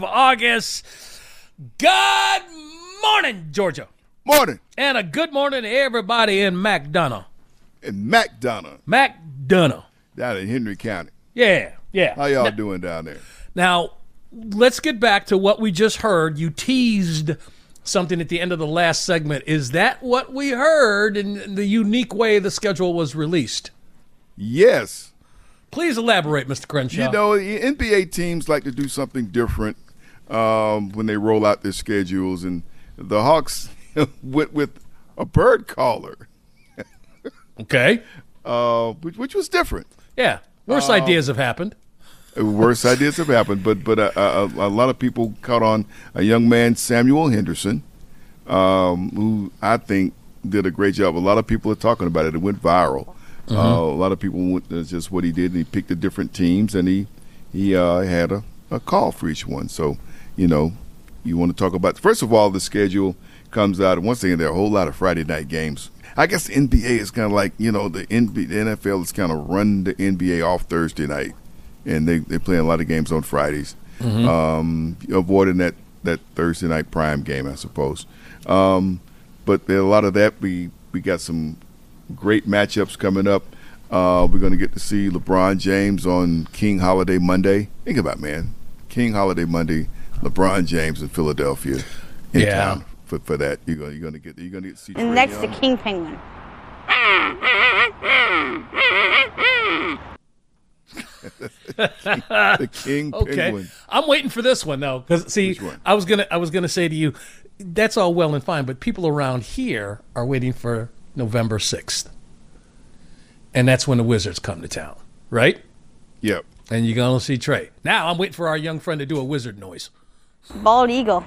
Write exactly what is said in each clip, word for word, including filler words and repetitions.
of August. Good morning, Georgia. Morning. And a good morning to everybody in McDonough. In McDonough. McDonough. Down in Henry County. Yeah, yeah. How y'all now, doing down there? Now, let's get back to what we just heard. You teased something at the end of the last segment. Is that what we heard in the unique way the schedule was released? Yes. Please elaborate, Mister Crenshaw. You know, N B A teams like to do something different um, when they roll out their schedules, and the Hawks went with a bird caller. Okay. Uh, which, which was different. Yeah. Worse uh, ideas have happened. Worse ideas have happened, but but a, a, a lot of people caught on a young man, Samuel Henderson, um, who I think did a great job. A lot of people are talking about it. It went viral. Mm-hmm. Uh, a lot of people went, that's just what he did, and he picked the different teams, and he he uh, had a, a call for each one. So, you know, you want to talk about, first of all, the schedule comes out, and once again, there are a whole lot of Friday night games. I guess the N B A is kind of like, you know, the, N B A, the N F L is kind of run the N B A off Thursday night, and they, they're playing a lot of games on Fridays, mm-hmm. um, avoiding that, that Thursday night prime game, I suppose. Um, but there a lot of that. We, we got some great matchups coming up. Uh, we're going to get to see LeBron James on King Holiday Monday. Think about it, man. King Holiday Monday, LeBron James in Philadelphia in yeah. town. For, for that, you're going you're going to get you're going to get to see. And next, the King Penguin. The King okay. Penguin. I'm waiting for this one though, because see, I was gonna I was gonna say to you, that's all well and fine, but people around here are waiting for November sixth, and that's when the Wizards come to town, right? Yep. And you're gonna see Trey. Now I'm waiting for our young friend to do a wizard noise. Bald eagle.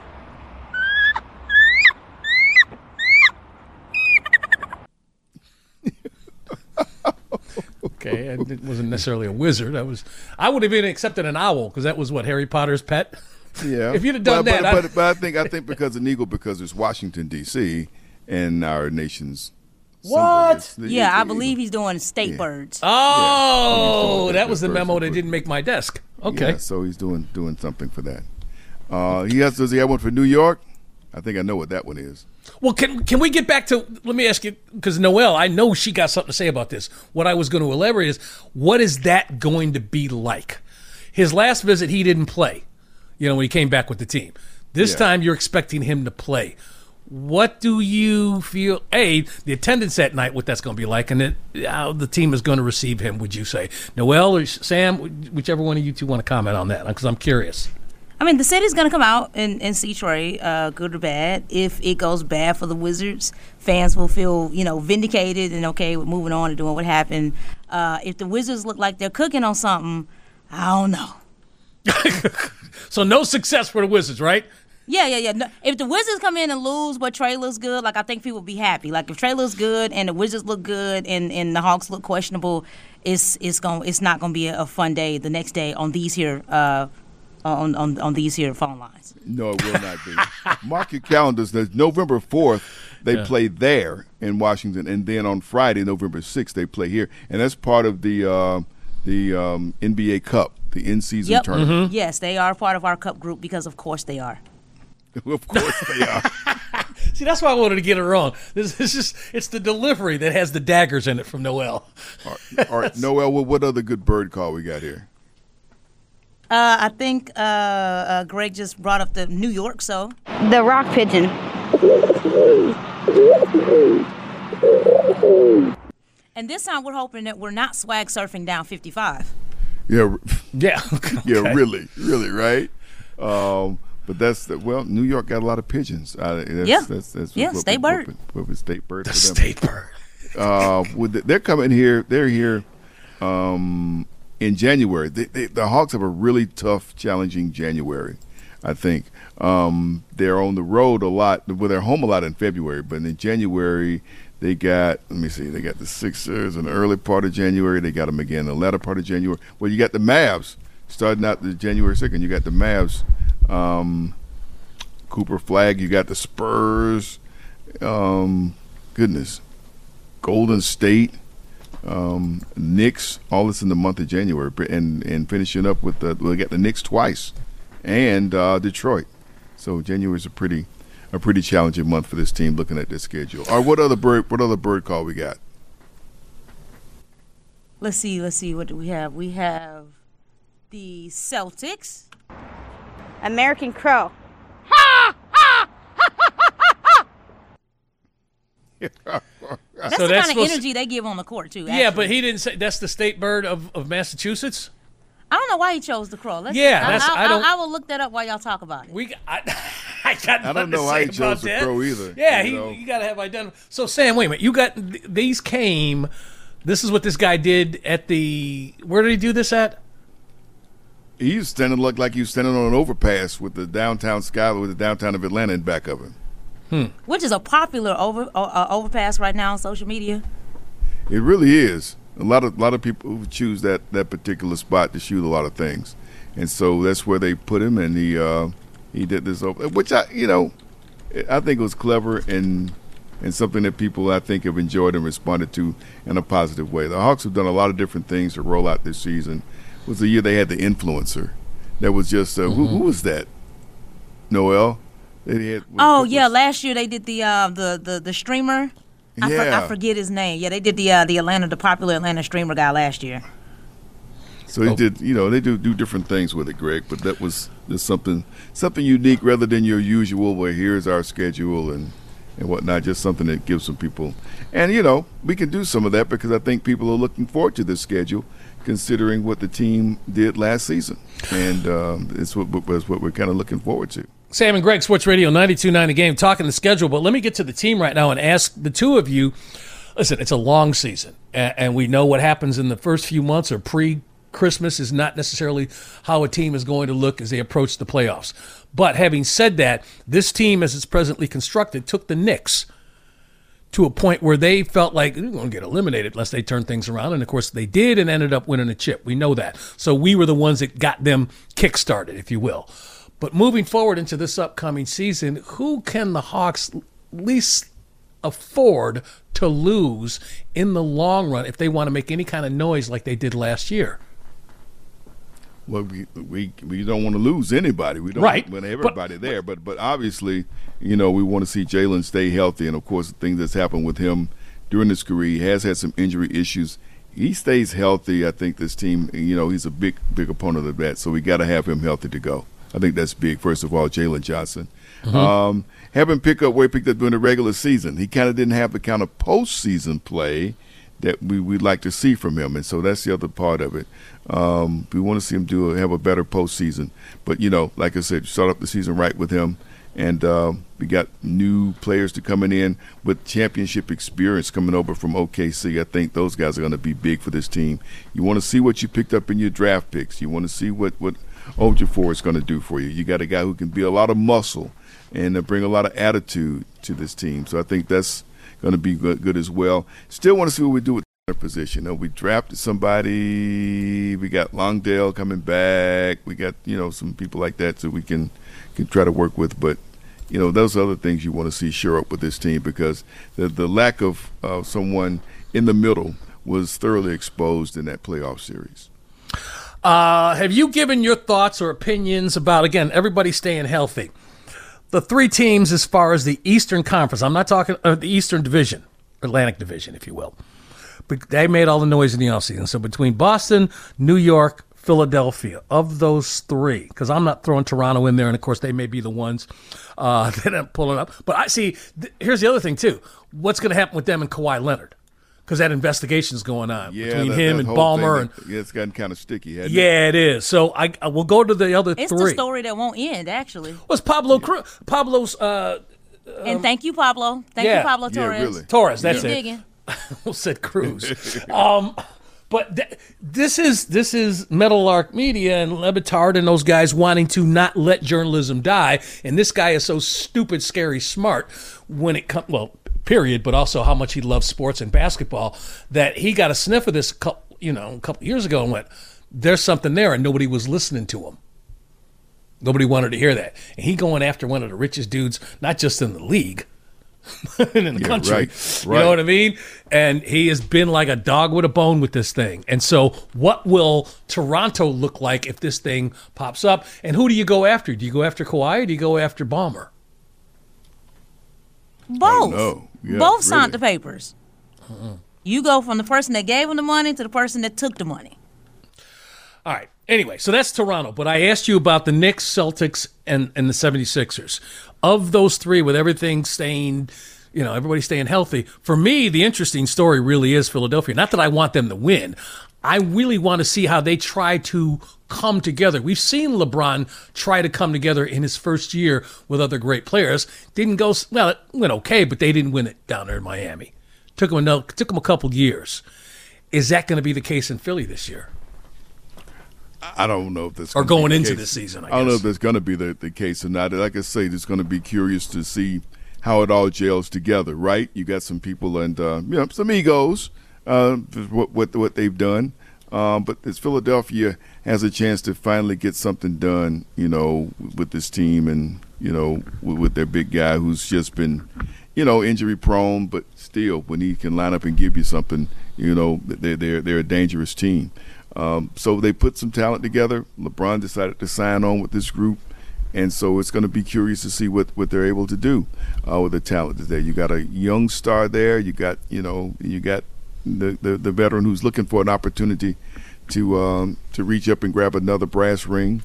Okay, and it wasn't necessarily a wizard. I was, I would have even accepted an owl because that was what Harry Potter's pet. Yeah, if you'd have done but, that, but, but, but I think I think because an eagle, because it's Washington D C and our nation's what? The, yeah, I believe he's doing state yeah. birds. Oh, yeah. that was the memo that didn't make my desk. Okay, yeah, so he's doing doing something for that. Uh, he has does he have one for New York? I think I know what that one is. Well, can can we get back to, let me ask you, because Noelle, I know she got something to say about this. What I was going to elaborate is, what is that going to be like? His last visit, he didn't play, you know, when he came back with the team. This yeah. time, you're expecting him to play. What do you feel, A, the attendance that night, what that's going to be like, and then how the team is going to receive him, would you say? Noelle or Sam, whichever one of you two want to comment on that, because I'm curious. I mean, the city's going to come out and, and see Trey, uh, good or bad. If it goes bad for the Wizards, fans will feel, you know, vindicated and okay with moving on and doing what happened. Uh, if the Wizards look like they're cooking on something, I don't know. So no success for the Wizards, right? Yeah, yeah, yeah. No, if the Wizards come in and lose, but Trey looks good, like I think people will be happy. Like if Trey looks good and the Wizards look good and, and the Hawks look questionable, it's it's going it's not going to be a, a fun day the next day on these here. Uh, On, on on these here phone lines. No, it will not be. Mark your calendars. There's November fourth, they yeah. play there in Washington, and then on Friday, November sixth, they play here, and that's part of the uh, the um, N B A Cup, the in-season yep. tournament. Mm-hmm. Yes, they are part of our Cup group because, of course, they are. Of course, they are. See, that's why I wanted to get it wrong. This is just, it's the delivery that has the daggers in it from Noelle. All right, all right. Noelle, what, what other good bird call we got here? Uh, I think uh, uh, Greg just brought up the New York, so. The rock pigeon. And this time we're hoping that we're not swag surfing down fifty-five. Yeah. Yeah. Okay. Yeah, really, really, right? Um, but that's, the, well, New York got a lot of pigeons. Uh, that's, yeah. That's, that's yeah, what, state what, bird. What, what was state bird the for them? State bird. uh, with the, they're coming here, they're here um, in January. They, they, the Hawks have a really tough, challenging January, I think. Um, they're on the road a lot. Well, they're home a lot in February, but in January they got, let me see, they got the Sixers in the early part of January. They got them again in the latter part of January. Well, you got the Mavs starting out the January second. You got the Mavs, um, Cooper Flag. You got the Spurs. Um, goodness, Golden State, um, Knicks. All this in the month of January, and and finishing up with the we got the Knicks twice and uh, Detroit. So January is a pretty a pretty challenging month for this team looking at their schedule. All right, what other bird what other bird call we got? Let's see, let's see, what do we have? We have the Celtics. American Crow. That's So the that's kind of supposed energy they give on the court, too. Yeah, actually. but he didn't say that's the state bird of, of Massachusetts. I don't know why he chose the crow. Let's, Yeah, I, that's- I, I don't- I, I will look that up while y'all talk about it. We, I, I got I don't nothing to know why say he about chose the that. crow either, Yeah, you he, know. you got to have identity. So Sam, wait a minute. You got th- these came. This is what this guy did at the. Where did he do this at? He was standing looked like he was standing on an overpass with the downtown skyline with the downtown of Atlanta in back of him. Which is a popular over uh, uh, overpass right now on social media. It really is. A lot of lot of people who choose that, that particular spot to shoot a lot of things, and so that's where they put him. And he uh, he did this over, which I you know, I think it was clever and and something that people I think have enjoyed and responded to in a positive way. The Hawks have done a lot of different things to roll out this season. It was the year they had the influencer. That was just uh, mm-hmm. who, who was that? Noel. That he had, Oh was, yeah, last year they did the uh, the, the the streamer. I, for, Yeah. I forget his name. Yeah, they did the uh, the Atlanta, the popular Atlanta streamer guy last year. So they did, you know, they do do different things with it, Greg. But that was just something something unique rather than your usual. Where here's our schedule and and whatnot. Just something that gives some people, and you know, we can do some of that because I think people are looking forward to this schedule, considering what the team did last season, and um, it's what it's what we're kind of looking forward to. Sam and Greg, Sports Radio ninety-two point nine The Game, talking the schedule. But let me get to the team right now and ask the two of you. Listen, it's a long season, and, and we know what happens in the first few months or pre-Christmas is not necessarily how a team is going to look as they approach the playoffs. But having said that, this team, as it's presently constructed, took the Knicks to a point where they felt like they're going to get eliminated unless they turn things around. And, of course, they did and ended up winning a chip. We know that. So we were the ones that got them kick-started, if you will. But moving forward into this upcoming season, who can the Hawks least afford to lose in the long run if they want to make any kind of noise like they did last year? Well, we we we don't want to lose anybody. We don't Right. want everybody But- there. But but obviously, you know, we want to see Jalen stay healthy. And of course, the thing that's happened with him during his career, he has had some injury issues. He stays healthy. I think this team, you know, he's a big big opponent of that. So we got to have him healthy to go. I think that's big. First of all, Jalen Johnson. Mm-hmm. Um, have him pick up where he picked up during the regular season. He kind of didn't have the kind of postseason play that we, we'd like to see from him. And so that's the other part of it. Um, we want to see him do a, have a better postseason. But, you know, like I said, start up the season right with him. And um, we got new players to coming in with championship experience coming over from O K C. I think those guys are going to be big for this team. You want to see what you picked up in your draft picks. You want to see what, what Okafor is going to do for you. You got a guy who can be a lot of muscle and uh, bring a lot of attitude to this team. So I think that's going to be good, good as well. Still want to see what we do with the position. You know, we drafted somebody. We got Longdale coming back. We got, you know, some people like that so we can, can try to work with. But, you know, those are other things you want to see shore up with this team because the, the lack of uh, someone in the middle was thoroughly exposed in that playoff series. Uh, have you given your thoughts or opinions about, again, everybody staying healthy? The three teams as far as the Eastern Conference, I'm not talking uh, the Eastern Division, Atlantic Division, if you will. But they made all the noise in the offseason. So between Boston, New York, Philadelphia, of those three, because I'm not throwing Toronto in there, and of course they may be the ones uh, that I'm pulling up. But I see, th- here's the other thing, too. What's going to happen with them and Kawhi Leonard? Because that investigation's going on Yeah, between that, him that and whole Ballmer. thing, and yeah, it's gotten kind of sticky. Hasn't Yeah, it is. So I, I will go to the other It's three. the story that won't end, actually. Was Pablo Cruz? Pablo's uh, and thank you, Pablo. Thank yeah. you, Pablo Yeah, Torres. really. Torres? That's Keep it. digging. I said Cruz. um, but th- this is this is Meadowlark Media and Levitard and those guys wanting to not let journalism die. And this guy is so stupid, scary, smart when it comes. Well, period. But also how much he loves sports and basketball that he got a sniff of this, couple, you know, a couple years ago and went, "There's something there," and nobody was listening to him. Nobody wanted to hear that. And he going after one of the richest dudes, not just in the league, in the Yeah, country. right, You right. know what I mean? And he has been like a dog with a bone with this thing. And so what will Toronto look like if this thing pops up? And who do you go after? Do you go after Kawhi or do you go after Ballmer? Both. know. Yeah, Both signed really. the papers. You go from the person that gave him the money to the person that took the money. All right. Anyway, so that's Toronto. But I asked you about the Knicks, Celtics, and, and the seventy-sixers. Of those three, with everything staying, you know, everybody staying healthy, for me, the interesting story really is Philadelphia. Not that I want them to win. I really want to see how they try to come together. We've seen LeBron try to come together in his first year with other great players. Didn't go, well, it went okay, but they didn't win it down there in Miami. Took them, another, took them a couple years. Is that going to be the case in Philly this year? I don't know if that's Or gonna be going the into case. this season, I don't know guess. if that's going to be the, the case or not. Like I say, it's going to be curious to see how it all gels together, right? You got some people and uh, you know some egos, uh, what what what they've done, um, but as Philadelphia has a chance to finally get something done, you know, with this team and you know with, with their big guy who's just been, you know, injury prone, but still when he can line up and give you something, you know, they're they're they're a dangerous team. Um, so they put some talent together. LeBron decided to sign on with this group, and so it's going to be curious to see what, what they're able to do uh, with the talent that's there. You got a young star there. You got you know you got the, the, the veteran who's looking for an opportunity to um, to reach up and grab another brass ring.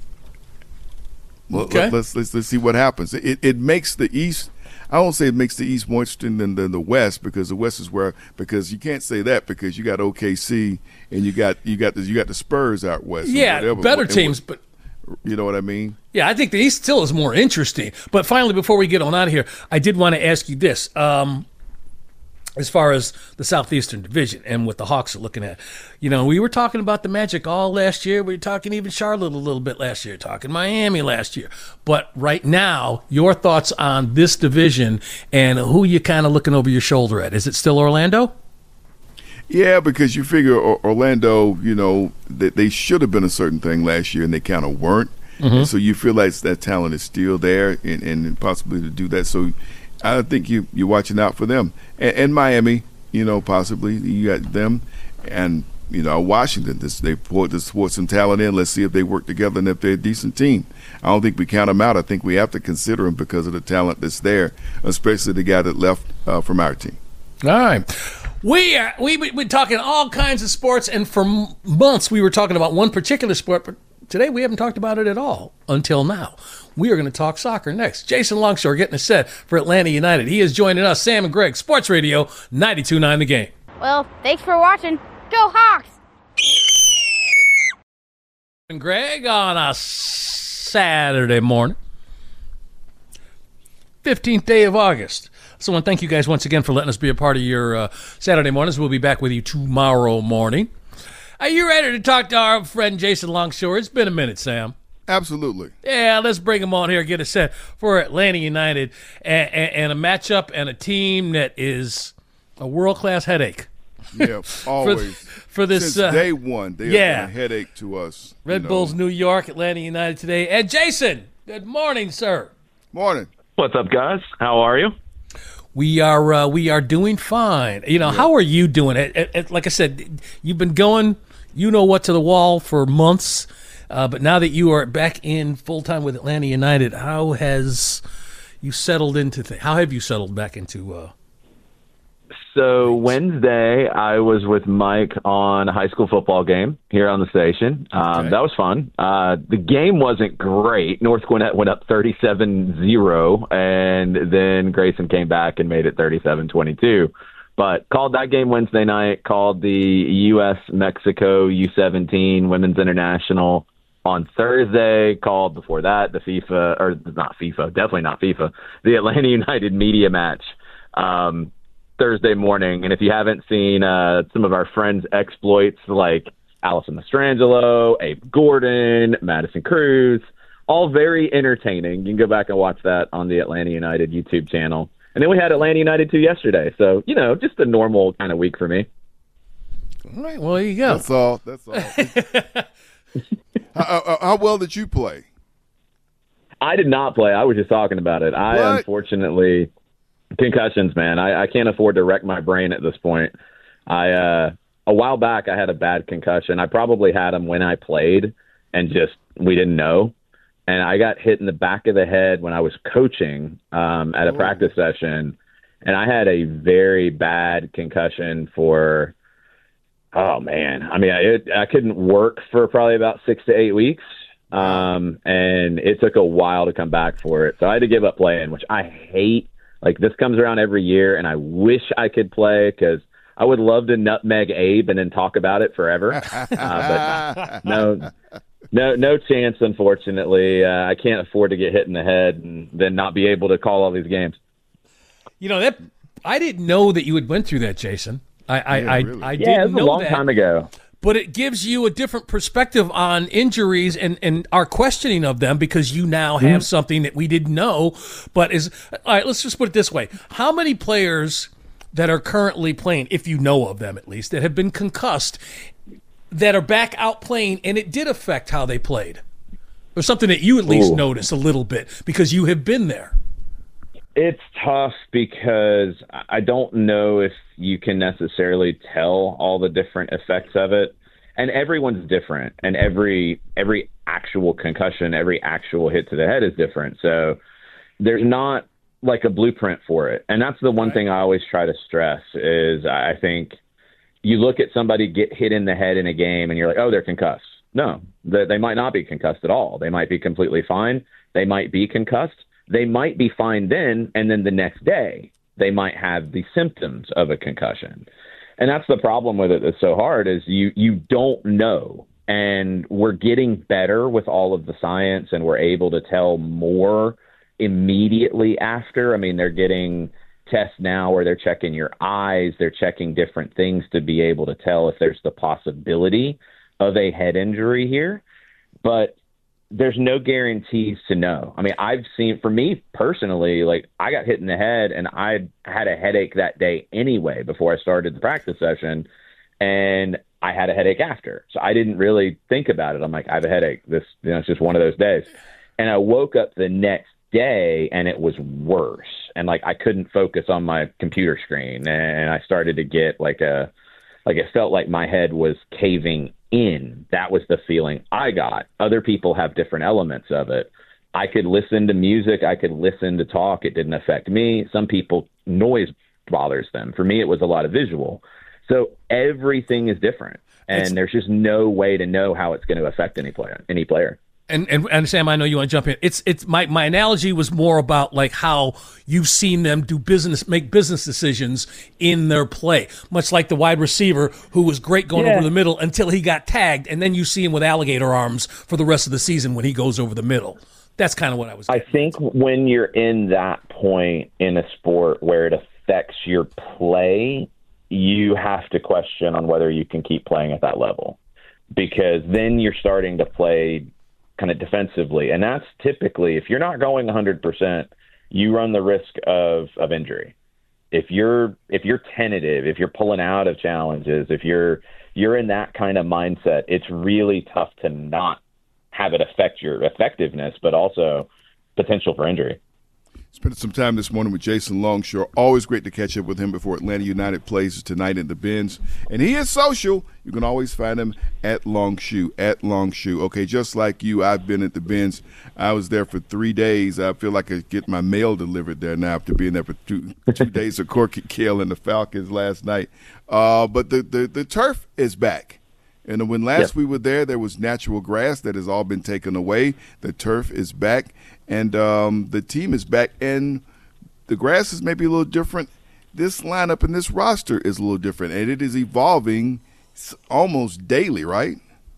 Well, Okay. let, let's, let's let's see what happens. It it makes the East. I won't say it makes the East more interesting than, than the West because the West is where because you can't say that because you got O K C and you got you got the, you got the Spurs out west. and Yeah, whatever. better And teams, what- but you know what I mean. yeah, I think the East still is more interesting. But finally, before we get on out of here, I did want to ask you this. Um, as far as the Southeastern Division and what the Hawks are looking at, you know, we were talking about the Magic all last year. We were talking even Charlotte a little bit last year, talking Miami last year. But right now, your thoughts on this division and who you kind of looking over your shoulder at? Is it still Orlando? Yeah, because you figure Or- Orlando, you know, that they should have been a certain thing last year and they kind of weren't. And so you feel like that talent is still there and, and possibly to do that. So I think you, you're watching out for them. And, and Miami, you know, possibly you got them. And, you know, Washington, this, they poured this poured some talent in. Let's see if they work together and if they're a decent team. I don't think we count them out. I think we have to consider them because of the talent that's there, especially the guy that left uh, from our team. All right. We are, we, we, we're talking all kinds of sports, and for m- months we were talking about one particular sport, but today we haven't talked about it at all until now. We are going to talk soccer next. Jason Longshore getting us set for Atlanta United. He is joining us, Sam and Greg, Sports Radio, ninety-two point nine The Game. Well, thanks for watching. Go Hawks! And Greg on a Saturday morning, fifteenth day of August. So I want to thank you guys once again for letting us be a part of your uh, Saturday mornings. We'll be back with you tomorrow morning. Are you ready to talk to our friend Jason Longshore? It's been a minute, Sam. Absolutely. Yeah, let's bring him on here, get us set for Atlanta United and, and, and a matchup and a team that is a world-class headache. Yeah, always. for this, Since uh, day one, they yeah. have been a headache to us. Red you know. Bulls New York, Atlanta United today. And Jason, good morning, sir. Morning. What's up, guys? How are you? We are uh, we are doing fine. You know, how are you doing? It, it, it, like I said, you've been going, you know what, to the wall for months. Uh, but now that you are back in full time with Atlanta United, how has you settled into things? How have you settled back into? Uh, So Wednesday, I was with Mike on a high school football game here on the station. Um, Okay. That was fun. Uh, the game wasn't great. North Gwinnett went up thirty-seven zero, and then Grayson came back and made it thirty-seven twenty-two. But called that game Wednesday night, called the U S Mexico U seventeen Women's International on Thursday, called before that the FIFA, or not FIFA, definitely not FIFA, the Atlanta United media match um, Thursday morning. And if you haven't seen uh, some of our friends' exploits like Allison Mastrangelo, Abe Gordon, Madison Cruz, all very entertaining. You can go back and watch that on the Atlanta United YouTube channel. And then we had Atlanta United two yesterday. So, you know, just a normal kind of week for me. all right, well, there you go. That's all. That's all. how, how, how well did you play? I did not play. I was just talking about it. I What? unfortunately Concussions, man. I, I can't afford to wreck my brain at this point. I uh, a while back I had a bad concussion. I probably had them when I played, and just we didn't know. And I got hit in the back of the head when I was coaching um, at a Ooh. practice session, and I had a very bad concussion for. Oh man, I mean, I, it, I couldn't work for probably about six to eight weeks, um, and it took a while to come back for it. So I had to give up playing, which I hate. Like, this comes around every year, and I wish I could play because I would love to nutmeg Abe and then talk about it forever. Uh, but no, no, no chance. Unfortunately, uh, I can't afford to get hit in the head and then not be able to call all these games. You know that I didn't know that you had went through that, Jason. I, I, yeah, I, really. I yeah, didn't it was know a long that, time ago. But it gives you a different perspective on injuries and, and our questioning of them because you now have mm-hmm. something that we didn't know. But is all right. Let's just put it this way: how many players that are currently playing, if you know of them at least, that have been concussed, that are back out playing, and it did affect how they played, or something that you at least Ooh. notice a little bit because you have been there? It's tough because I don't know if you can necessarily tell all the different effects of it. And everyone's different. And every every actual concussion, every actual hit to the head is different. So there's not like a blueprint for it. And that's the one thing I always try to stress is I think you look at somebody get hit in the head in a game and you're like, oh, they're concussed. No, they, they might not be concussed at all. They might be completely fine. They might be concussed. They might be fine then, and then the next day they might have the symptoms of a concussion. And that's the problem with it that's so hard is you you don't know. And we're getting better with all of the science, and we're able to tell more immediately after. I mean, they're getting tests now where they're checking your eyes. They're checking different things to be able to tell if there's the possibility of a head injury here. But there's no guarantees to know. I mean, I've seen, for me personally, like I got hit in the head and I had a headache that day anyway before I started the practice session, and I had a headache after. So I didn't really think about it. I'm like, I have a headache. This, you know, it's just one of those days. And I woke up the next day and it was worse. And like, I couldn't focus on my computer screen, and I started to get like a, like it felt like my head was caving in. That was the feeling I got. Other people have different elements of it. I could listen to music. I could listen to talk. It didn't affect me. Some people, noise bothers them. For me, it was a lot of visual. So everything is different, and it's, there's just no way to know how it's going to affect any player. Any player. And, and and Sam, I know you want to jump in. It's it's my, my analogy was more about like how you've seen them do business, make business decisions in their play, much like the wide receiver who was great going yeah. over the middle until he got tagged, and then you see him with alligator arms for the rest of the season when he goes over the middle. That's kind of what I was. I think at. When you're in that point in a sport where it affects your play, you have to question on whether you can keep playing at that level, because then you're starting to play kind of defensively. And that's typically, if you're not going one hundred percent, you run the risk of, of injury. If you're, if you're tentative, if you're pulling out of challenges, if you're, you're in that kind of mindset, it's really tough to not have it affect your effectiveness, but also potential for injury. Spent some time this morning with Jason Longshore. Always great to catch up with him before Atlanta United plays tonight in the Benz. And he is social. You can always find him at Longshoe, at Longshoe. Okay, just like you, I've been at the Benz. I was there for three days. I feel like I get my mail delivered there now after being there for two two days of Corky Kale and the Falcons last night. Uh, but the, the, the turf is back. And when last yep. we were there, there was natural grass that has all been taken away. The turf is back, and um, the team is back, and the grass is maybe a little different. This lineup and this roster is a little different, and it is evolving almost daily, right?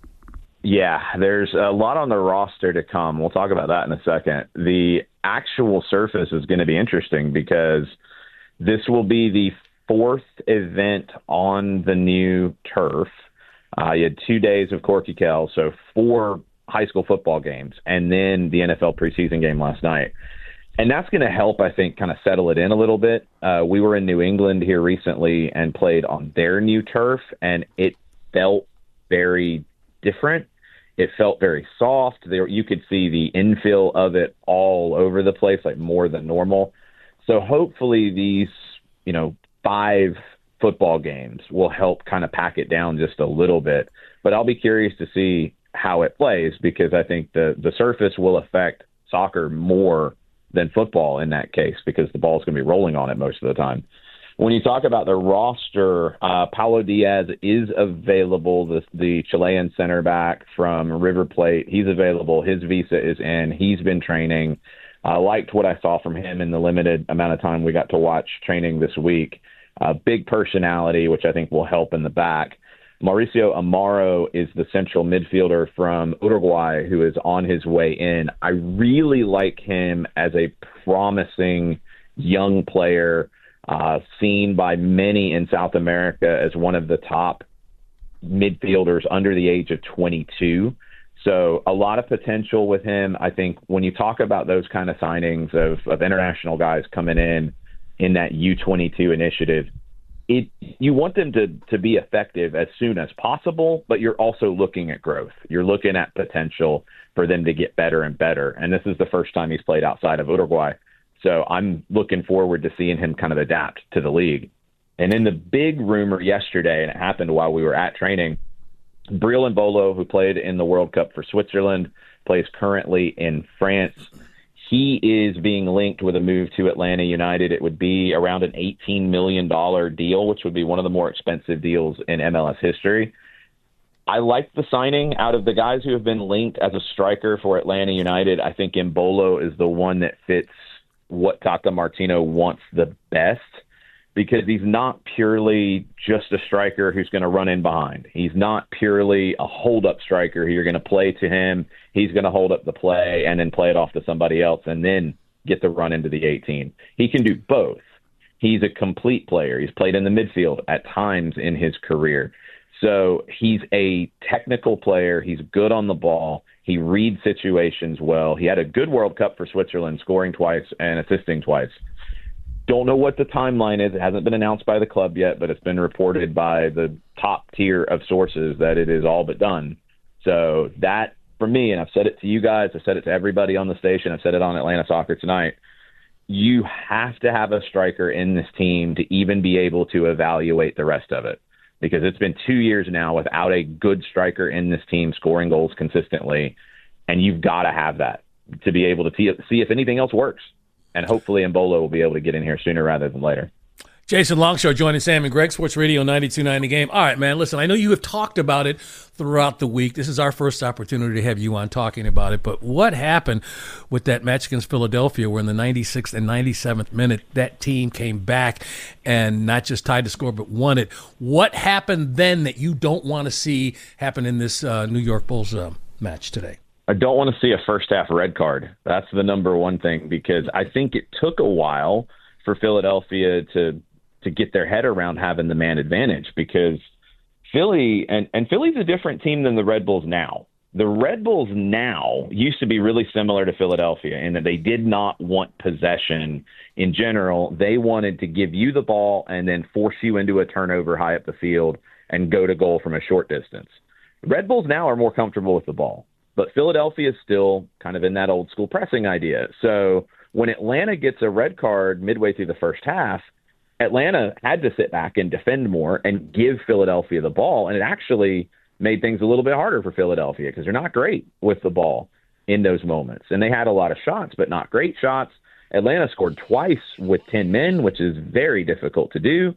Yeah, there's a lot on the roster to come. We'll talk about that in a second. The actual surface is going to be interesting because this will be the fourth event on the new turf. Uh, you had two days of Corky Kell, so four high school football games, and then the N F L preseason game last night. And that's going to help, I think, kind of settle it in a little bit. Uh, we were in New England here recently and played on their new turf, and it felt very different. It felt very soft. There, you could see the infill of it all over the place, like more than normal. So hopefully these, you know, five football games will help kind of pack it down just a little bit. But I'll be curious to see how it plays, because I think the, the surface will affect soccer more than football in that case, because the ball's going to be rolling on it most of the time. When you talk about the roster, uh, Paulo Diaz is available, the, the Chilean center back from River Plate. He's available. His visa is in. He's been training. I uh, liked what I saw from him in the limited amount of time we got to watch training this week. Uh, big personality, which I think will help in the back. Mauricio Amaro is the central midfielder from Uruguay who is on his way in. I really like him as a promising young player, uh, seen by many in South America as one of the top midfielders under the age of twenty-two. So a lot of potential with him. I think when you talk about those kind of signings of, of international guys coming in in that U twenty-two initiative, it you want them to, to be effective as soon as possible, but you're also looking at growth. You're looking at potential for them to get better and better. And this is the first time he's played outside of Uruguay. So I'm looking forward to seeing him kind of adapt to the league. And in the big rumor yesterday, and it happened while we were at training, Breel Embolo, who played in the World Cup for Switzerland, plays currently in France. He is being linked with a move to Atlanta United. It would be around an eighteen million dollars deal, which would be one of the more expensive deals in M L S history. I like the signing. Out of the guys who have been linked as a striker for Atlanta United, I think Embolo is the one that fits what Tata Martino wants the best, because he's not purely just a striker who's going to run in behind. He's not purely a hold-up striker who you're going to play to him. He's going to hold up the play and then play it off to somebody else and then get the run into the eighteen. He can do both. He's a complete player. He's played in the midfield at times in his career. So he's a technical player. He's good on the ball. He reads situations well. He had a good World Cup for Switzerland, scoring twice and assisting twice. Don't know what the timeline is. It hasn't been announced by the club yet, but it's been reported by the top tier of sources that it is all but done. So that, for me, and I've said it to you guys, I've said it to everybody on the station, I've said it on Atlanta Soccer Tonight, you have to have a striker in this team to even be able to evaluate the rest of it. Because it's been two years now without a good striker in this team scoring goals consistently, and you've got to have that to be able to see see if anything else works. And hopefully Embolo will be able to get in here sooner rather than later. Jason Longshore joining Sam and Greg, Sports Radio ninety-two point nine The Game. All right, man, listen, I know you have talked about it throughout the week. This is our first opportunity to have you on talking about it. But what happened with that match against Philadelphia where in the ninety-sixth and ninety-seventh minute that team came back and not just tied the score but won it? What happened then that you don't want to see happen in this uh, New York Bulls uh, match today? I don't want to see a first-half red card. That's the number one thing, because I think it took a while for Philadelphia to to get their head around having the man advantage, because Philly and, and Philly's a different team than the Red Bulls now. The Red Bulls now used to be really similar to Philadelphia in that they did not want possession in general. They wanted to give you the ball and then force you into a turnover high up the field and go to goal from a short distance. Red Bulls now are more comfortable with the ball, but Philadelphia is still kind of in that old school pressing idea. So when Atlanta gets a red card midway through the first half, Atlanta had to sit back and defend more and give Philadelphia the ball, and it actually made things a little bit harder for Philadelphia because they're not great with the ball in those moments. And they had a lot of shots, but not great shots. Atlanta scored twice with ten men, which is very difficult to do.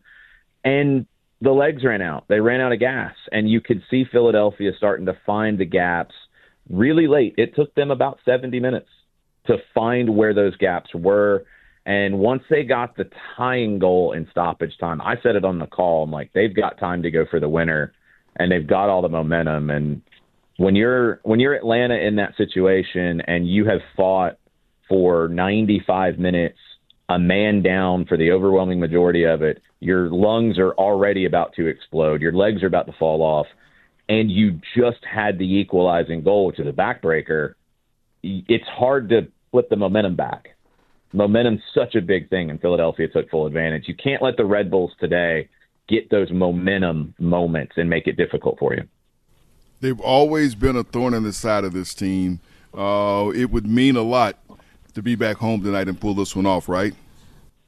And the legs ran out. They ran out of gas, and you could see Philadelphia starting to find the gaps really late. It took them about seventy minutes to find where those gaps were. And once they got the tying goal in stoppage time, I said it on the call, I'm like, they've got time to go for the winner, and they've got all the momentum. And when you're when you're Atlanta in that situation and you have fought for ninety-five minutes, a man down for the overwhelming majority of it, your lungs are already about to explode, your legs are about to fall off, and you just had the equalizing goal, which is a backbreaker, it's hard to flip the momentum back. Momentum's such a big thing, and Philadelphia took full advantage. You can't let the Red Bulls today get those momentum moments and make it difficult for you. They've always been a thorn in the side of this team. Uh, it would mean a lot to be back home tonight and pull this one off, right?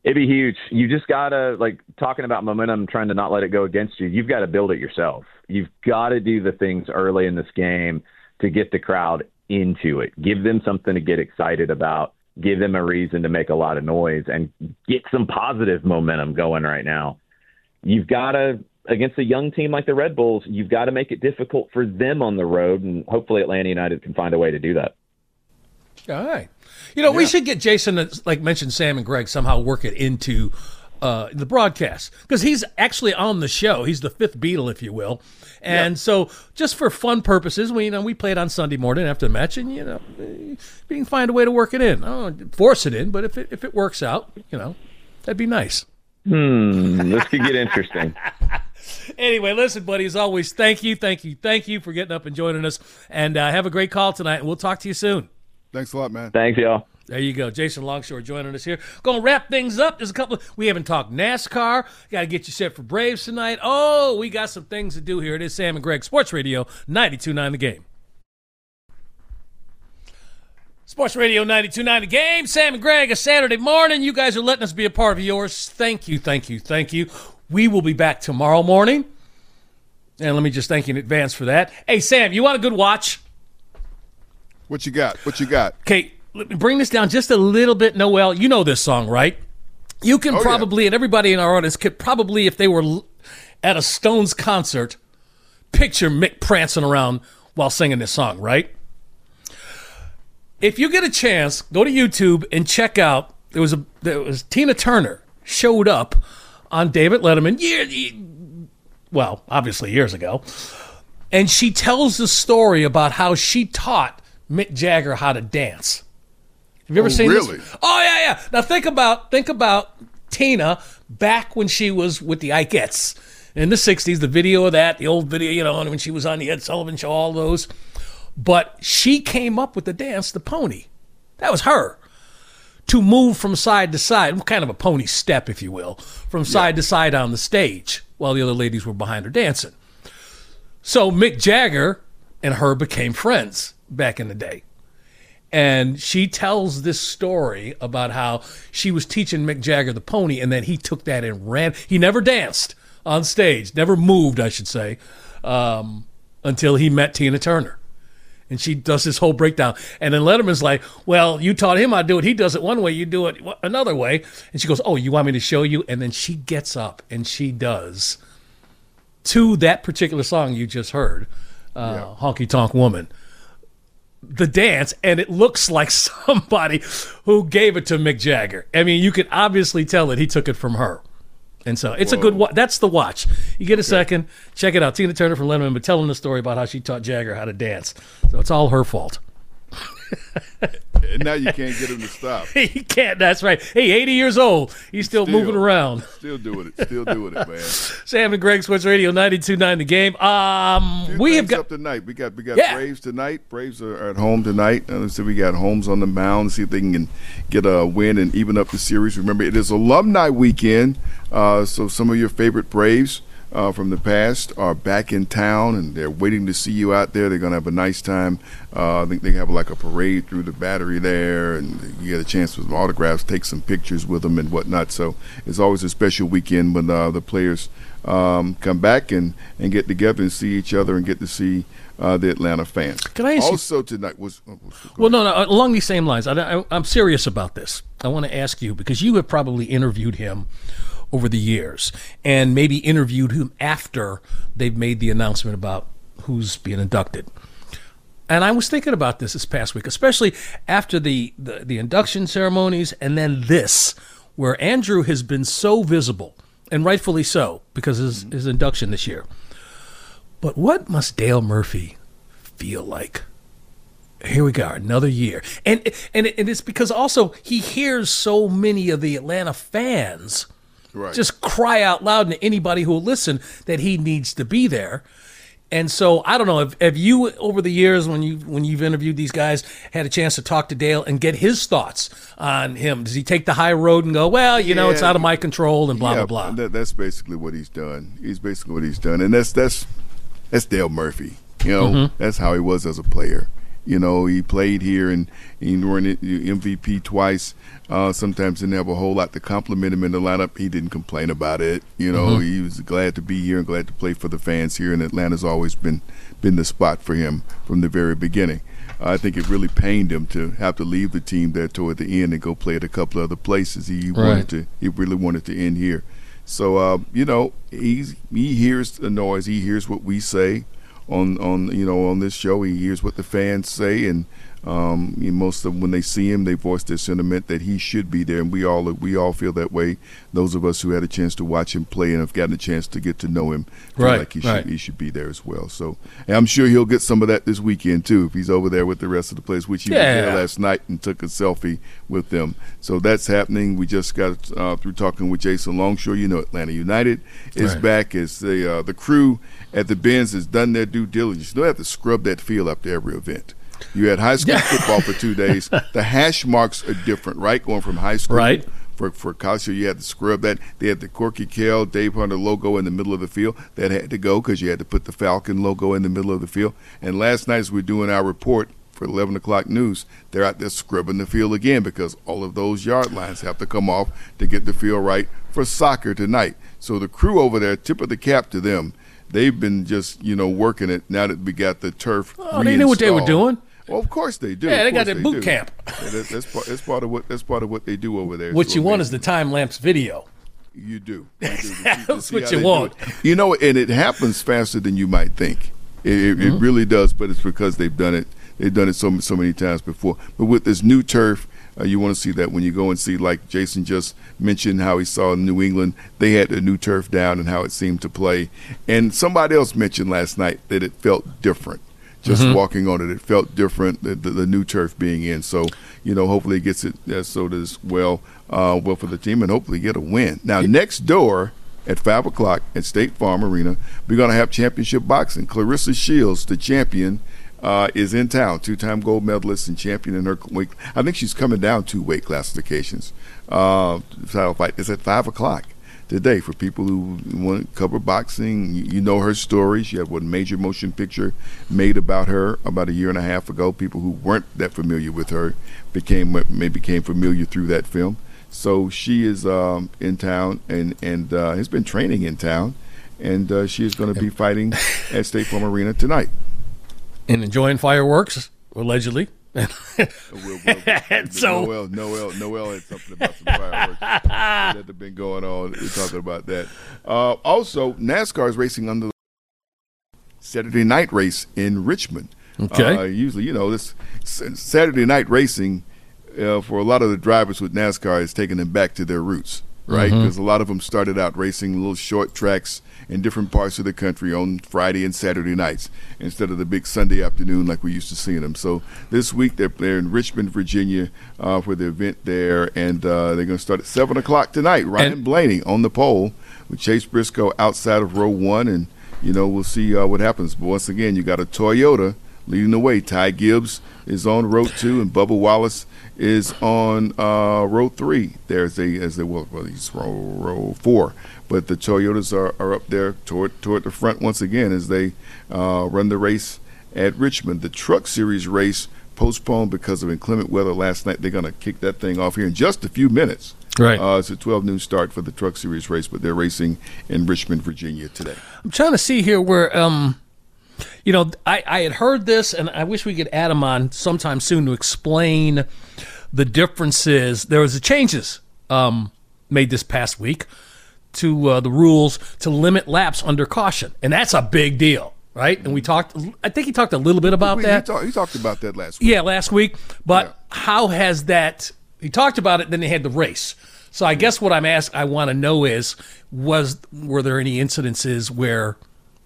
It'd be huge. You just got to, like, talking about momentum, trying to not let it go against you, you've got to build it yourself. You've got to do the things early in this game to get the crowd into it. Give them something to get excited about. Give them a reason to make a lot of noise and get some positive momentum going right now. You've got to, against a young team like the Red Bulls, you've got to make it difficult for them on the road, and hopefully Atlanta United can find a way to do that. All right. You know, Yeah. we should get Jason to, like, mention Sam and Greg, somehow work it into uh, the broadcast, because he's actually on the show. He's the fifth Beatle, if you will. And Yeah. so just for fun purposes, we, you know, we play it on Sunday morning after the match, and, you know, we can find a way to work it in. I don't force it in, but if it, if it works out, you know, that'd be nice. Hmm, this could get interesting. Anyway, listen, buddy, as always, thank you, thank you, thank you for getting up and joining us. And uh, have a great call tonight, and we'll talk to you soon. Thanks a lot, man. Thanks, y'all. There you go. Jason Longshore joining us here. Going to wrap things up. There's a couple. We haven't talked NASCAR. Got to get you set for Braves tonight. Oh, we got some things to do here. It is Sam and Greg, Sports Radio ninety-two point nine The Game. Sports Radio ninety-two point nine The Game. Sam and Greg, a Saturday morning. You guys are letting us be a part of yours. Thank you, thank you, thank you. We will be back tomorrow morning. And let me just thank you in advance for that. Hey, Sam, you want a good watch? What you got? What you got? Okay, let me bring this down just a little bit. Noel, you know this song, right? You can Oh, yeah. probably, and everybody in our audience could probably, if they were l- at a Stones concert, picture Mick prancing around while singing this song, right? If you get a chance, go to YouTube and check out, there was a there was Tina Turner showed up on David Letterman, year, well, obviously years ago, and she tells the story about how she taught Mick Jagger how to dance. Have you ever Oh, seen really? this? Oh, yeah, yeah. Now think about think about Tina back when she was with the Ikettes in the sixties, the video of that, the old video, you know, and when she was on the Ed Sullivan Show, all those. But she came up with the dance, the pony. That was her. To move from side to side, kind of a pony step, if you will, from side to side on the stage while the other ladies were behind her dancing. So Mick Jagger and her became friends back in the day. And she tells this story about how she was teaching Mick Jagger the pony, and then he took that and ran. He never danced on stage, never moved, I should say, um, until he met Tina Turner. And she does this whole breakdown. And then Letterman's like, well, you taught him how to do it. He does it one way, you do it another way. And she goes, oh, you want me to show you? And then she gets up and she does, to that particular song you just heard, uh, Yeah. Honky Tonk Woman, the dance, and it looks like somebody who gave it to Mick Jagger. I mean, you can obviously tell that he took it from her. And so it's a good watch. That's the watch. You get a second, check it out. Tina Turner from Letterman, but telling the story about how she taught Jagger how to dance. So it's all her fault. And now you can't get him to stop. He can't. That's right. Hey, eighty years old. He's still, Still. moving around. Still doing it. Still doing it, man. Sam and Greg, Sports Radio ninety-two point nine The Game. Um, Few we have things got. up tonight. We got we got Yeah. Braves tonight. Braves are, are at home tonight. Uh, so we got Holmes on the mound. See if they can get a win and even up the series. Remember, it is alumni weekend, uh, so some of your favorite Braves uh, from the past are back in town, and they're waiting to see you out there. They're going to have a nice time. Uh, I think they have like a parade through the Battery there, and you get a chance with some autographs, take some pictures with them and whatnot. So it's always a special weekend when uh, the players um, come back and, and get together and see each other and get to see uh, the Atlanta fans. Can I ask you- also tonight was oh, Well, no, no. Along these same lines, I, I, I'm serious about this. I want to ask you, because you have probably interviewed him over the years, and maybe interviewed him after they've made the announcement about who's being inducted. And I was thinking about this this past week, especially after the, the, the induction ceremonies and then this, where Andrew has been so visible, and rightfully so, because of his, his induction this year. But what must Dale Murphy feel like? Here we go, another year. And, and, and it's because also he hears so many of the Atlanta fans right. just cry out loud to anybody who will listen that he needs to be there. And so I don't know if have you over the years when you when you've interviewed these guys had a chance to talk to Dale and get his thoughts on him. Does he take the high road and go, well, you know, it's Yeah. out of my control and blah yeah, blah blah. That, that's basically what he's done. He's basically what he's done, and that's that's that's Dale Murphy. You know, Mm-hmm. that's how he was as a player. You know, he played here and he won it M V P twice. Uh, sometimes didn't have a whole lot to compliment him in the lineup. He didn't complain about it. You know, mm-hmm. he was glad to be here and glad to play for the fans here. And Atlanta's always been been the spot for him from the very beginning. Uh, I think it really pained him to have to leave the team there toward the end and go play at a couple of other places. He right. wanted to. He really wanted to end here. So uh, you know, he's he hears the noise. He hears what we say on on you know on this show. He hears what the fans say, and um, you know, most of them, when they see him, they voice their sentiment that he should be there, and we all we all feel that way. Those of us who had a chance to watch him play and have gotten a chance to get to know him feel right, like he right. should he should be there as well. So, and I'm sure he'll get some of that this weekend too if he's over there with the rest of the players, which he yeah. was there last night and took a selfie with them. So that's happening. We just got uh, through talking with Jason Longshore. You know, Atlanta United is right. back. As the uh, the crew at the Benz has done their due diligence. You don't have to scrub that field after every event. You had high school football for two days. The hash marks are different, right? Going from high school right. for for college, you had to scrub that. They had the Corky Kell, Dave Hunter logo in the middle of the field. That had to go because you had to put the Falcon logo in the middle of the field. And last night, as we were doing our report for eleven o'clock news, they're out there scrubbing the field again because all of those yard lines have to come off to get the field right for soccer tonight. So the crew over there, tip of the cap to them. They've been just, you know, working it now that we got the turf Oh, reinstalled. They knew what they were doing. Well, of course they do. Yeah, they got their their boot camp. Yeah, that, that's, part, that's part of what that's part of what they do over there. What so you want amazing. is the time lapse video. You do. You do. That's See what how you they want. do it. You know, and it happens faster than you might think. It, it, Mm-hmm. it really does, but it's because they've done it. They've done it so so many times before. But with this new turf, uh, you want to see that when you go and see, like Jason just mentioned, how he saw in New England, they had the new turf down and how it seemed to play. And somebody else mentioned last night that it felt different. Just mm-hmm. walking on it, it felt different, the, the, the new turf being in. So, you know, hopefully it gets it uh, so does well, uh, well for the team and hopefully get a win. Now, next door at five o'clock at State Farm Arena, we're going to have championship boxing. Clarissa Shields, the champion, uh, is in town, two-time gold medalist and champion in her weight. I think she's coming down two weight classifications. Uh, title fight is at five o'clock. Today, for people who want to cover boxing, you know her story. She had one major motion picture made about her about a year and a half ago. People who weren't that familiar with her became maybe became familiar through that film. So she is um, in town and and uh, has been training in town, and uh, she is going to be fighting at State Farm Arena tonight. And enjoying fireworks, allegedly. We'll, we'll, so Noel, Noel, Noel had something about some fireworks that had been going on. We're talking about that. Uh, also, NASCAR is racing under the Saturday night race in Richmond. Okay. Uh, usually, you know, this Saturday night racing uh, for a lot of the drivers with NASCAR is taking them back to their roots, right? Because mm-hmm. a lot of them started out racing little short tracks in different parts of the country on Friday and Saturday nights instead of the big Sunday afternoon like we used to seeing them. So this week they're, they're in Richmond, Virginia uh, for the event there, and uh, they're going to start at seven o'clock tonight. Ryan and- Blaney on the pole with Chase Briscoe outside of row one, and, you know, we'll see uh, what happens. But once again, you got a Toyota leading the way. Ty Gibbs is on row two, and Bubba Wallace is on uh, row three. There's a as they will, well, he's row row four, but the Toyotas are, are up there toward toward the front once again as they uh, run the race at Richmond. The Truck Series race postponed because of inclement weather last night. They're going to kick that thing off here in just a few minutes. Right. Uh, it's a twelve noon start for the Truck Series race, but they're racing in Richmond, Virginia today. I'm trying to see here where. Um You know, I, I had heard this, and I wish we could add him on sometime soon to explain the differences. There was a changes um, made this past week to uh, the rules to limit laps under caution, and that's a big deal, right? And we talked. I think he talked a little bit about we, that. He, talk, he talked about that last week. Yeah, last week. But Yeah. how has that? He talked about it. Then they had the race. So I guess what I'm asked, I want to know is, was were there any incidences where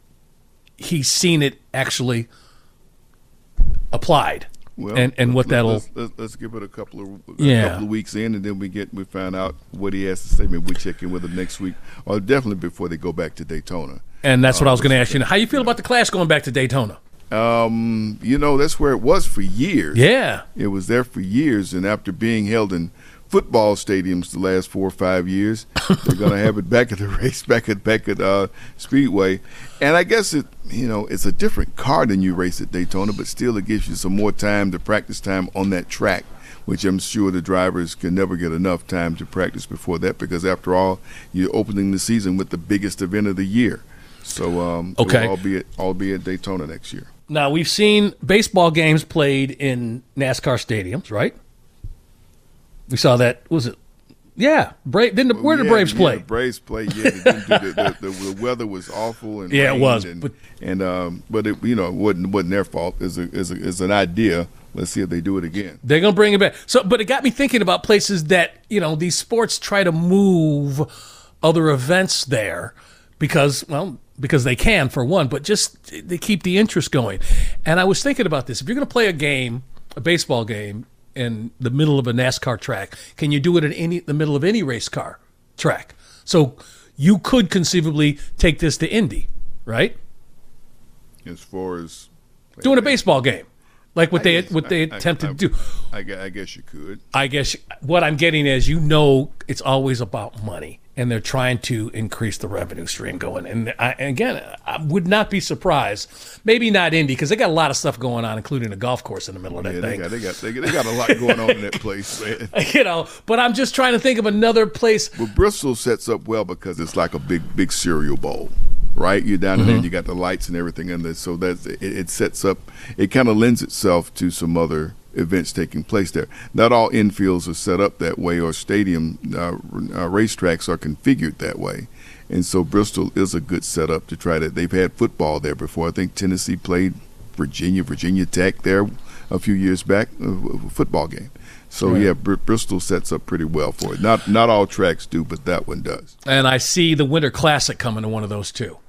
he's seen it actually applied, well, and and what let's, that'll let's, let's, let's give it a couple of a Yeah. couple of weeks in, and then we get we find out what he has to say. Maybe we check in with him next week, or definitely before they go back to Daytona. and that's what Uh, I was going to ask you. How you feel about the Clash going back to Daytona? Um, you know, that's where it was for years. Yeah, It was there for years, and after being held in football stadiums the last four or five years. They're going to have it back at the race, back at back at uh, Speedway, and I guess it, you know, it's a different car than you race at Daytona, but still it gives you some more time to practice time on that track, which I'm sure the drivers can never get enough time to practice before that, because after all, you're opening the season with the biggest event of the year. So um, okay. it will all be at, all be at Daytona next year. Now, we've seen baseball games played in NASCAR stadiums, right? We saw that. Was it? Yeah, Bra- didn't the, where did yeah, the Braves yeah, play? The Braves play. Yeah, they didn't do the, the, the, the weather was awful and yeah, it was. And, but and um, but it, you know, it wasn't wasn't their fault. It's a, it's, a, it's an idea. Let's see if they do it again. They're gonna bring it back. So, but it got me thinking about places that, you know, these sports try to move other events there because, well, because they can, for one, but just they keep the interest going. And I was thinking about this. If you're going to play a game, a baseball game, in the middle of a NASCAR track, can you do it in any the middle of any race car track? So you could conceivably take this to Indy, right? As far as doing a baseball game, like what I they guess, what they I, attempted I, I, to do. I, I guess you could. I guess what I'm getting is, you know, it's always about money, and they're trying to increase the revenue stream going. And I, again, I would not be surprised. Maybe not Indy, because they got a lot of stuff going on, including a golf course in the middle of that Yeah, thing. they got, they got they got they got a lot going on in that place, man. You know, but I'm just trying to think of another place. Well, Bristol sets up well because it's like a big big cereal bowl, right? You're down Mm-hmm. there, and you got the lights and everything in there, so that's it, it sets up. It kind of lends itself to some other events taking place there. Not all infields are set up that way, or stadium uh, uh, racetracks are configured that way, and so Bristol is a good setup to try to. They've had football there before. I think Tennessee played Virginia, Virginia Tech there a few years back, a football game. So Right. yeah, Br- Bristol sets up pretty well for it. Not not all tracks do, but that one does. And I see the Winter Classic coming to one of those too.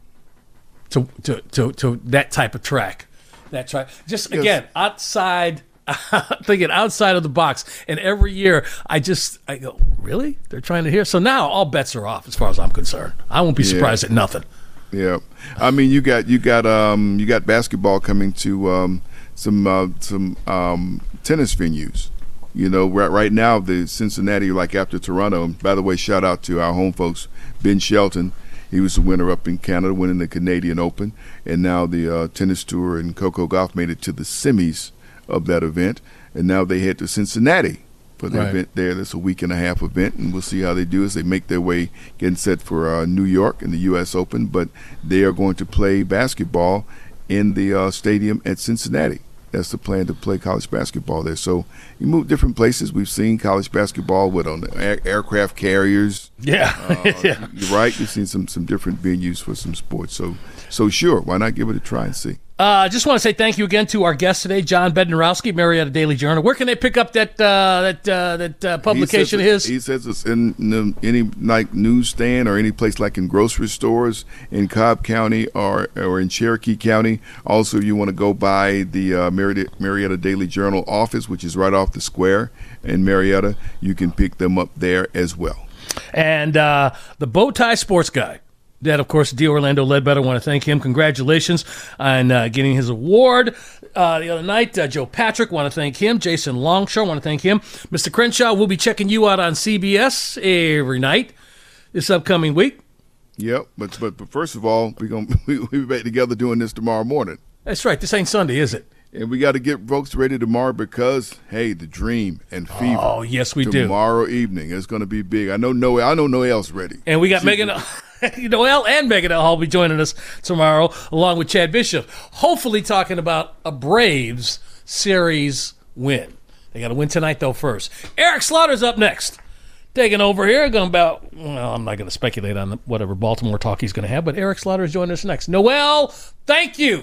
To to to, to that type of track. That track. Just Yes. again, outside thinking outside of the box. And every year I just I go, really? They're trying to hear. So now all bets are off as far as I'm concerned. I won't be Yeah. surprised at nothing. Yeah, I mean you got you got um you got basketball coming to um some uh, some um tennis venues. You know, right right now the Cincinnati, like after Toronto. And by the way, shout out to our home folks, Ben Shelton. He was the winner up in Canada, winning the Canadian Open, and now the uh, tennis tour and Coco Gauff made it to the semis of that event, and now they head to Cincinnati for the Right. event there. That's a week and a half event, and we'll see how they do as they make their way getting set for uh, New York and the U S Open. But they are going to play basketball in the uh, stadium at Cincinnati. That's the plan, to play college basketball there. So you move different places. We've seen college basketball with on air, aircraft carriers. Yeah. Uh, yeah. You're right. You've seen some some different venues for some sports. So so sure, why not give it a try and see? I uh, just want to say thank you again to our guest today, John Bednarowski, Marietta Daily Journal. Where can they pick up that uh, that uh, that uh, publication of he his? He says it's in, in any like newsstand or any place like in grocery stores in Cobb County or or in Cherokee County. Also, you want to go by the uh, Marietta, Marietta Daily Journal office, which is right off the square in Marietta. You can pick them up there as well. And uh, the Bowtie Sports Guy. That, of course, D. Orlando Ledbetter. I want to thank him. Congratulations on uh, getting his award uh, the other night. Uh, Joe Patrick, want to thank him. Jason Longshore, want to thank him. Mister Crenshaw, we'll be checking you out on C B S every night this upcoming week. Yep, but but, but first of all, we're gonna we, we'll be back together doing this tomorrow morning. That's right. This ain't Sunday, is it? And we got to get folks ready tomorrow because, hey, the Dream and Fever. Oh, yes, we do. Tomorrow evening is going to be big. I know Noel. I know Noel's ready. And we got See, Megan, Noel and Megan Hall will be joining us tomorrow, along with Chad Bishop. Hopefully, talking about a Braves series win. They got to win tonight, though. First, Eric Slaughter's up next, taking over here. Going about. Well, I'm not going to speculate on whatever Baltimore talk he's going to have, but Eric Slaughter is joining us next. Noel, thank you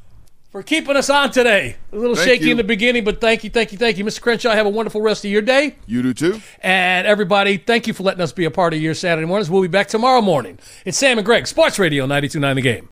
for keeping us on today. A little Thank shaky you. in the beginning, but thank you, thank you, thank you. Mister Crenshaw, have a wonderful rest of your day. You do too. And everybody, thank you for letting us be a part of your Saturday mornings. We'll be back tomorrow morning. It's Sam and Greg, Sports Radio ninety-two point nine The Game.